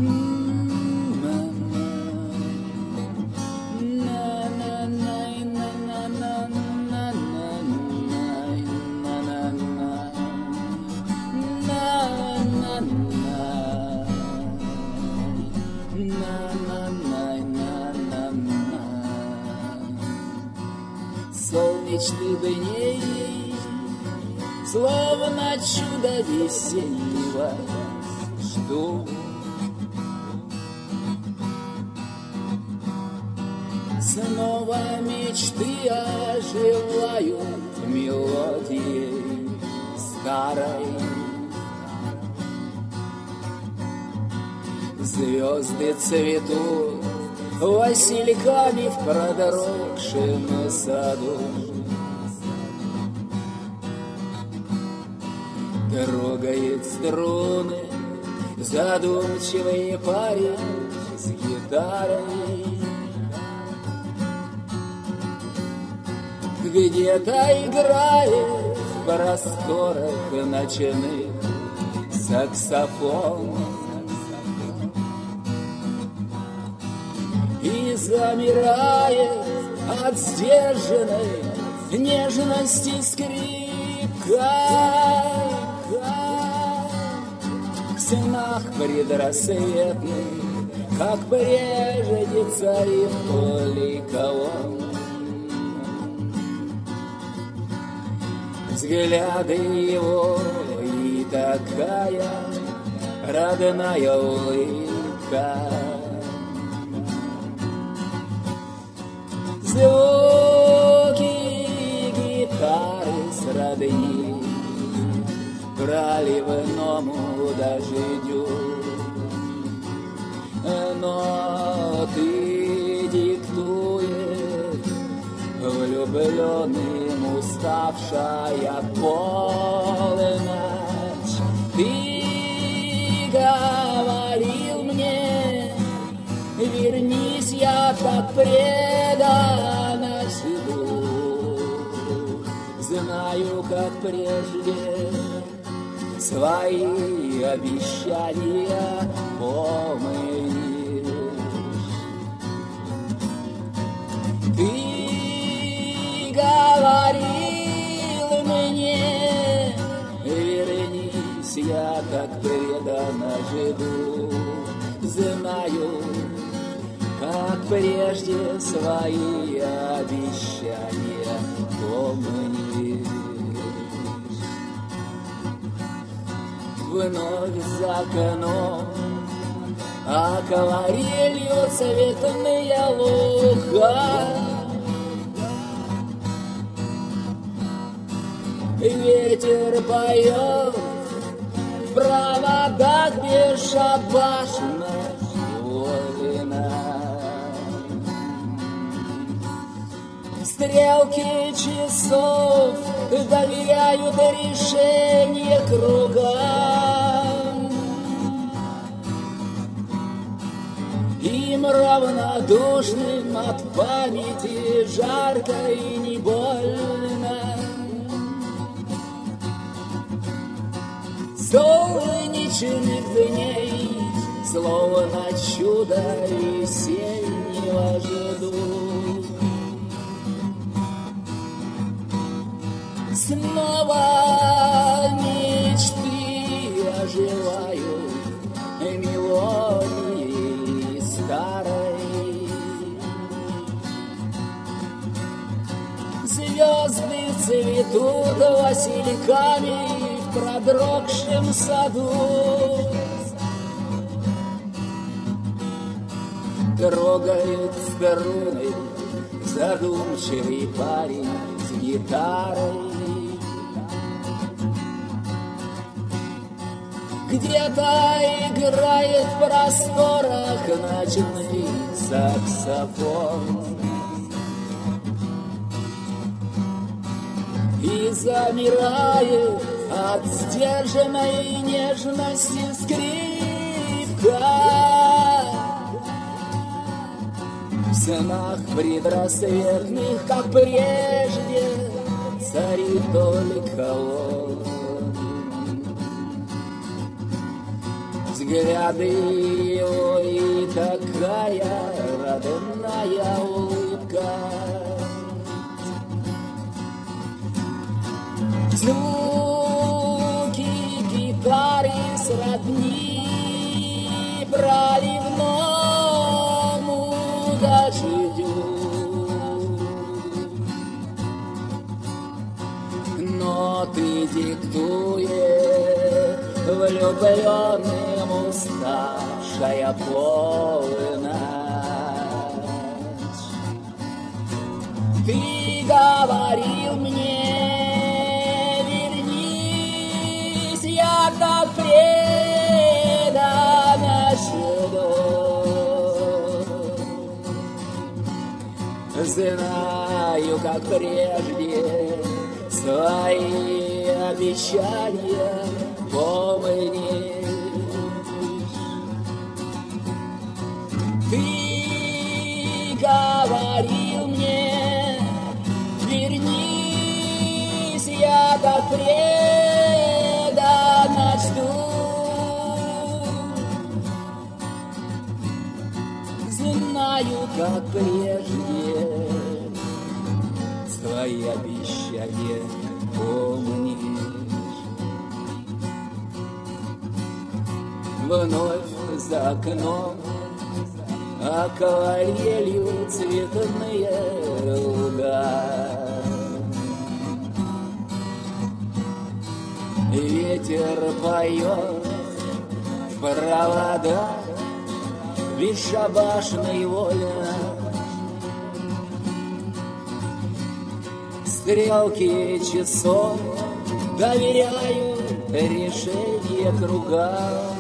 Солнечных дней, словно чудо весеннего, жду. Снова мечты оживают мелодией старой. Звезды цветут васильками в продрогшем саду. Трогает струны задумчивый парень с гитарой. Где-то играет в просторах ночных саксофон. И замирает от сдержанной нежности скрипка. В снах предрассветных, как прежде царит ликовал. Взгляды его и такая родная улыбка. Звуки гитары сродни проливному дождю. Но ты диктуешь влюбленным уставшая полночь. Ты говорил мне, вернись, я так преданно жду. Знаю, как прежде, свои обещания помнишь. Ты говорил мне, вернись, я так преданно жду. Знаю, как прежде, свои обещания помнишь. Вновь за окном акварелью цветные луга. Ветер поет в проводах бесшабашно вольно. Стрелки часов доверяют решение кругам. Им равнодушным от памяти жарко и не больно. Солнечных дней, словно чудо весеннего жду. Снова мечты оживают мелодии старой. Звезды цветут васильками в продрогшем саду. Трогает струны задумчивый парень с гитарой. Где-то играет в просторах ночных саксофон. И замирает от сдержанной нежности скрипка. В снах предрассветных, как прежде, царит только он. взгляды его и такая родная улыбка. Звуки гитары сродни проливному дождю, но ты диктуешь влюбленным уставшая полночь. Ты говорил мне: вернись, я так преданно жду. Знаю, как прежде, свои обещания помнишь. Ты говорил мне: вернись, я так преданно жду. Знаю, как прежде, свои обещания помнишь. Вновь за окном акварелью цветные луга. Ветер поет в провода бесшабашной вольно. Стрелки часов доверяю решение кругам.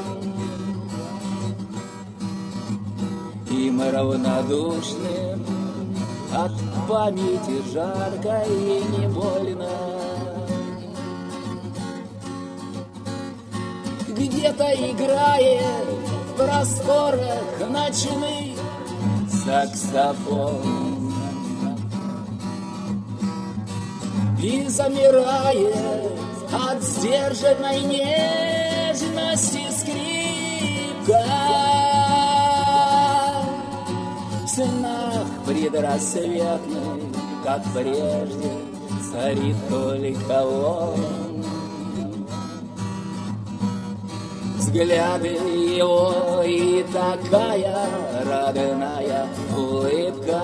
Им равнодушным от памяти жарко и не больно. Где-то играет в просторах ночных саксофон и замирает от сдержанной нежности скрипка. В снах предрассветных, как прежде, царит только он. Взгляды его и такая родная улыбка.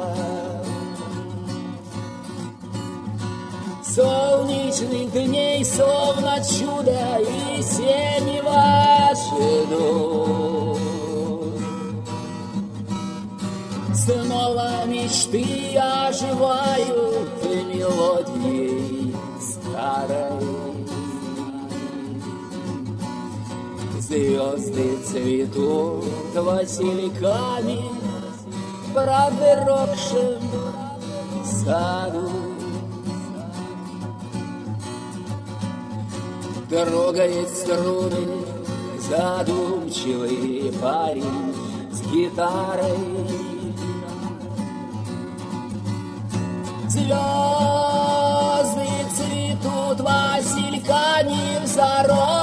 Солнечных дней словно чудо весеннего ждут. Снова мечты оживают мелодией старой. Звезды цветут васильками в продрогшем саду. Трогает струны задумчивый парень с гитарой. Звезды цветут васильками в заросшем